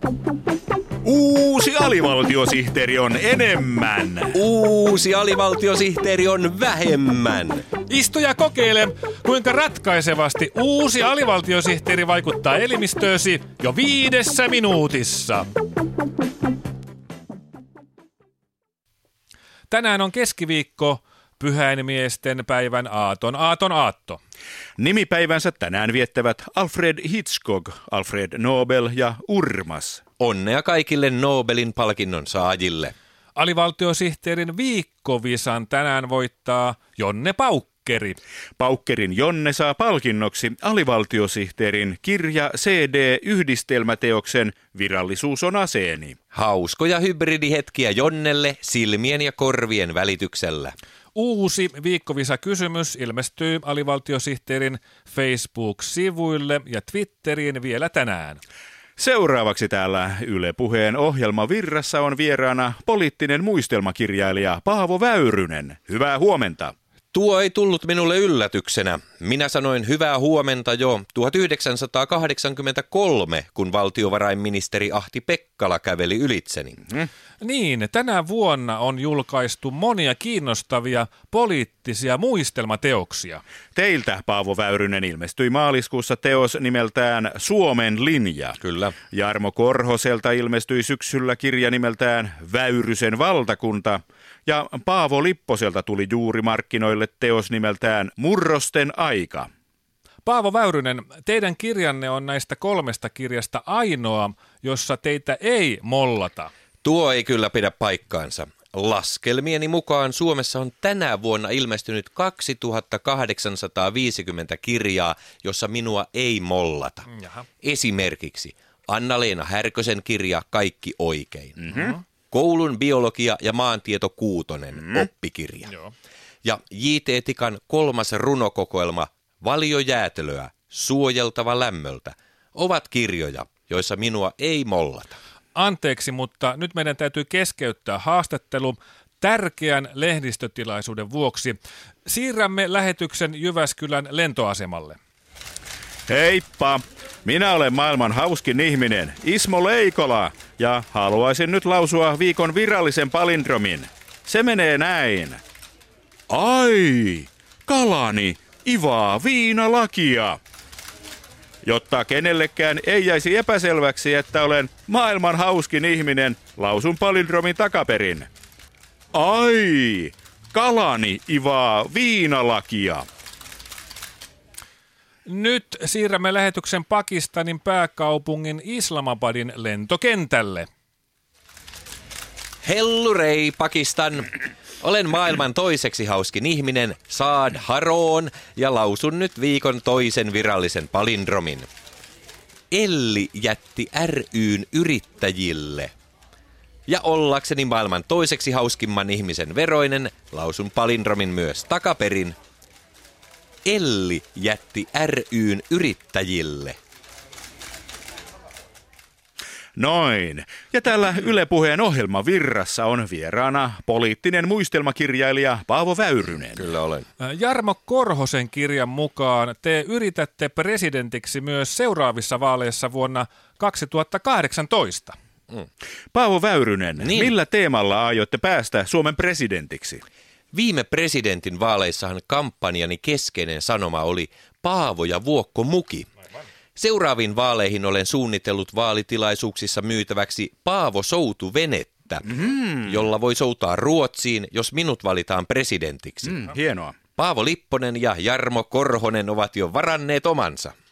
Uusi alivaltiosihteeri on enemmän. Uusi alivaltiosihteeri on vähemmän. Istu ja kokeile, kuinka ratkaisevasti uusi alivaltiosihteeri vaikuttaa elimistöösi jo 5 minuutissa. Tänään on keskiviikko, pyhäinmiesten päivän aatto. Nimipäivänsä tänään viettävät Alfred Hitchcock, Alfred Nobel ja Urmas. Onnea kaikille Nobelin palkinnon saajille. Alivaltiosihteerin viikkovisan tänään voittaa Jonne Paukkeri. Paukkerin Jonne saa palkinnoksi alivaltiosihteerin kirja CD-yhdistelmäteoksen Virallisuus on aseeni. Hauskoja hybridihetkiä Jonnelle silmien ja korvien välityksellä. Uusi viikkovisa-kysymys ilmestyy alivaltiosihteerin Facebook-sivuille ja Twitteriin vielä tänään. Seuraavaksi täällä Yle Puheen ohjelmavirrassa on vieraana poliittinen muistelmakirjailija Paavo Väyrynen. Hyvää huomenta. Tuo ei tullut minulle yllätyksenä. Minä sanoin hyvää huomenta jo 1983, kun valtiovarainministeri Ahti Pekkala käveli ylitseni. Niin, tänä vuonna on julkaistu monia kiinnostavia poliittisia muistelmateoksia. Teiltä, Paavo Väyrynen, ilmestyi maaliskuussa teos nimeltään Suomen linja. Kyllä. Jarmo Korhoselta ilmestyi syksyllä kirja nimeltään Väyrysen valtakunta. Ja Paavo Lipposelta tuli juuri markkinoille teos nimeltään Murrosten aika. Paavo Väyrynen, teidän kirjanne on näistä 3 kirjasta ainoa, jossa teitä ei mollata. Tuo ei kyllä pidä paikkaansa. Laskelmieni mukaan Suomessa on tänä vuonna ilmestynyt 2850 kirjaa, jossa minua ei mollata. Jaha. Esimerkiksi Anna-Leena Härkösen kirja Kaikki oikein. Koulun biologia ja maantieto 6, oppikirja. Joo. Ja J.T. Tikan 3. runokokoelma Valiojäätelöä, suojeltava lämmöltä ovat kirjoja, joissa minua ei mollata. Anteeksi, mutta nyt meidän täytyy keskeyttää haastattelu tärkeän lehdistötilaisuuden vuoksi. Siirrämme lähetyksen Jyväskylän lentoasemalle. Heippa! Minä olen maailman hauskin ihminen, Ismo Leikola, ja haluaisin nyt lausua viikon virallisen palindromin. Se menee näin. Ai, kalani ivaa viinalakia. Jotta kenellekään ei jäisi epäselväksi, että olen maailman hauskin ihminen, lausun palindromin takaperin. Ai, kalani ivaa viinalakia. Nyt siirrämme lähetyksen Pakistanin pääkaupungin Islamabadin lentokentälle. Hellurei, Pakistan! Olen maailman toiseksi hauskin ihminen, Saad Haroon, ja lausun nyt viikon toisen virallisen palindromin. Elli jätti ry:n yrittäjille. Ja ollakseni maailman toiseksi hauskimman ihmisen veroinen, lausun palindromin myös takaperin. Elli jätti ry:n yrittäjille. Noin. Ja täällä Yle Puheen ohjelmavirrassa on vieraana poliittinen muistelmakirjailija Paavo Väyrynen. Kyllä olen. Jarmo Korhosen kirjan mukaan te yritätte presidentiksi myös seuraavissa vaaleissa vuonna 2018. Paavo Väyrynen, Niin. millä teemalla aiotte päästä Suomen presidentiksi? Viime presidentin vaaleissahan kampanjani keskeinen sanoma oli Paavo ja Vuokko Muki. Seuraaviin vaaleihin olen suunnitellut vaalitilaisuuksissa myytäväksi Paavo Soutu-venettä, jolla voi soutaa Ruotsiin, jos minut valitaan presidentiksi. Hienoa. Paavo Lipponen ja Jarmo Korhonen ovat jo varanneet omansa.